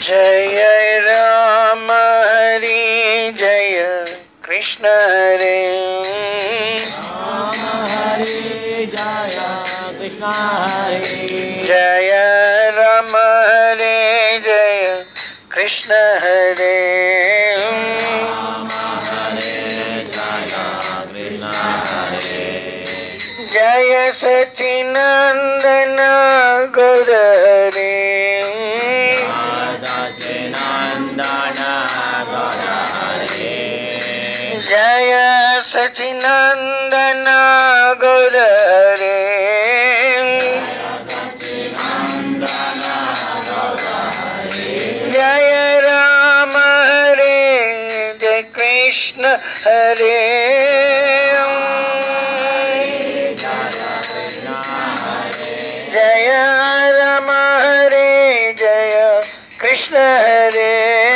जय राम हरि जय कृष्ण हरे राम हरे जय कृष्ण हरे जय राम हरे जय कृष्ण हरे राम हरे जय कृष्ण हरे जय सच्चिदानंद गौर हरे जय सच्चिदानंद गौर हरे जय राम हरे जय कृष्ण हरे जय राम हरे जय कृष्ण हरे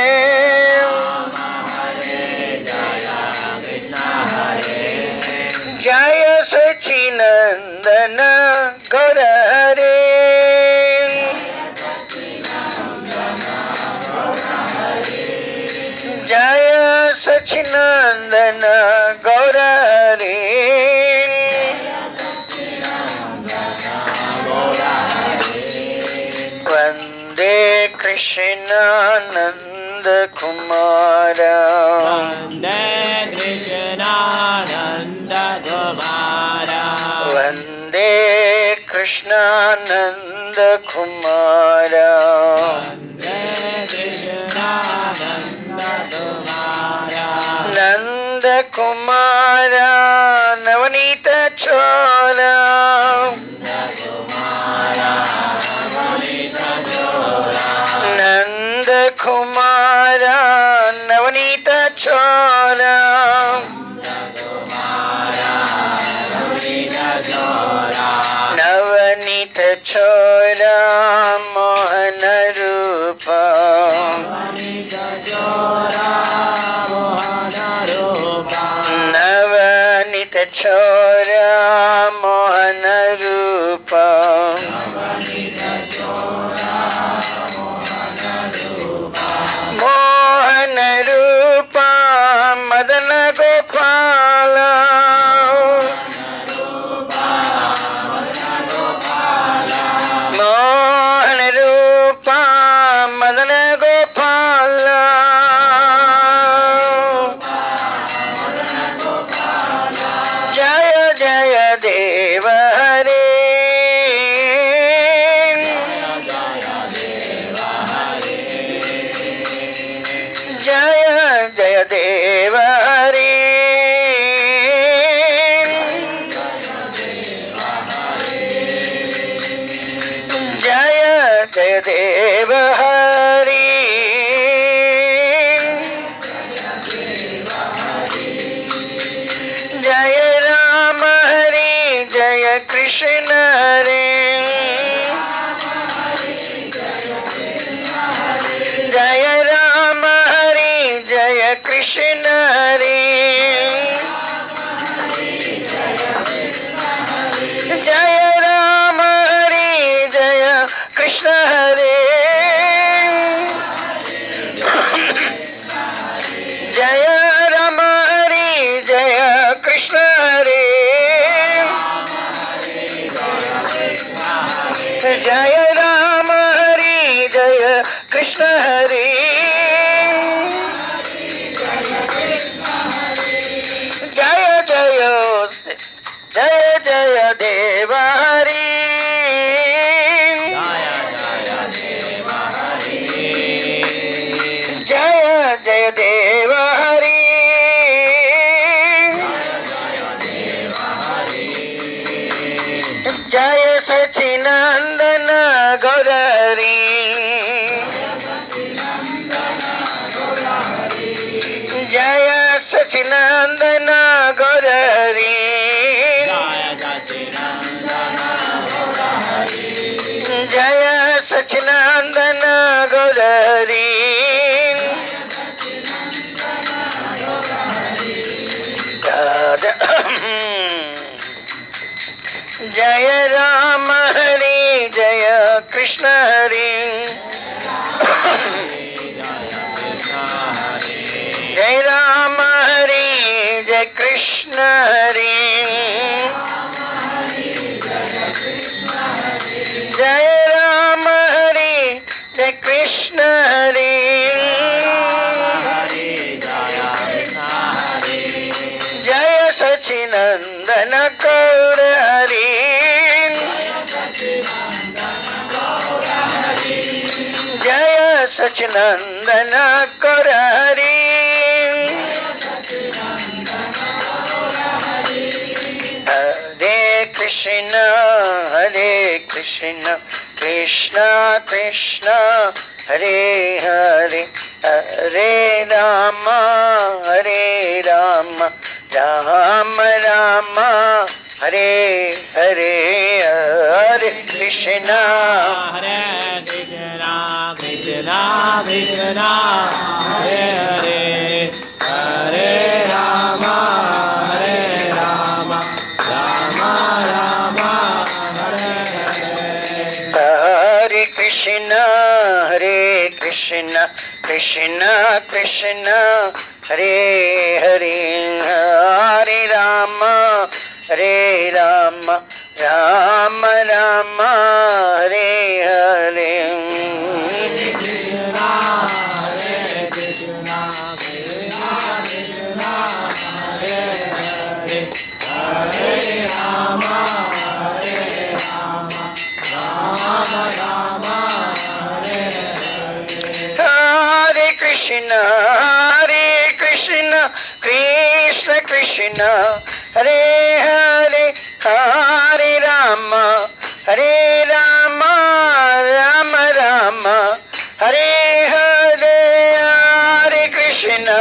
जय सच्चिदानंद गौर हरे जय सच्चिदानंद गौर हरे वंदे कृष्णानंद कुमार वंदे कृष्णानंद कुमार वंदे कृष्णानंद कुमार वंदे कृष्णानंद कुमार नंद कुमार नवनीत चोर नंद कुमार नवनीत चोर नवनीत चोर मोहन रूप नवनीत चोर मोहन रूप मोहन रूप मदन गोपाल मोहन रूप मदन गोपाल जय जय देव हरे जय जय देव हरे जय जय देव हरे जय राम हरे जय कृष्ण हरे जय राम हरे जय कृष्ण हरे जय राम हरे जय कृष्ण हरे जय राम हरे जय कृष्ण हरे जय राम हरे जय कृष्ण हरे जय जय जय जय देव हरे जय जय देव हरे जय सच्चिदानंद गौर हरे जय सच्चिदानंद गौर हरे जय सच्चिदानंद गौर हरे जय राम हरे जय कृष्ण हरे Krishna Hare Jaya Rama Hare Jaya Krishna Hare Jaya Sachinandana Gaura Hare Jaya Sachinandana Gaura Hare Hare Krishna Krishna Krishna Hare Hare Hare Rama Rama Rama Hare Hare Hare Krishna Hare Krishna Krishna Krishna Hare Hare Hare Rama Rama Rama Hare Hare Krishna Krishna Krishna Hare Hare Hare Rama Rama Rama Hare Hare Hare Krishna Krishna Krishna Hare Hare Hare Rama Rama Rama Hare Hare Hare Krishna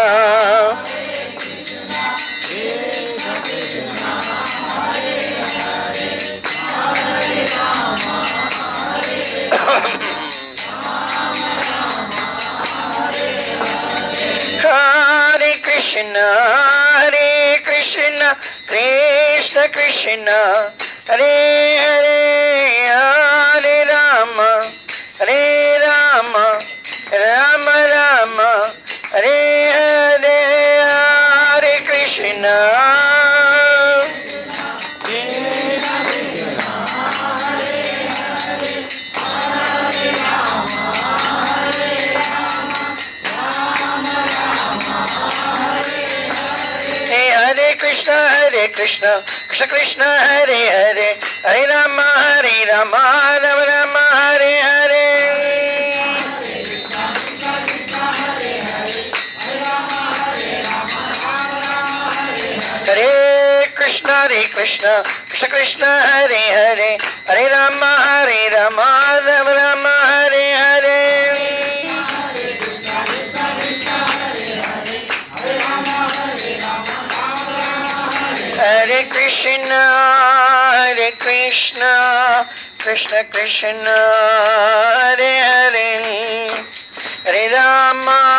Hare Krishna Krishna Krishna Hare Hare Hare Rama Rama Rama Hare Hare Hare Krishna Krishna Krishna Krishna Hare Hare Hare Rama Rama Rama Hare Hare Hare Krishna Krishna Krishna Hare Hare Hare Rama Rama Rama Hare Hare Hare Krishna Krishna Krishna Hare Hare Hare Rama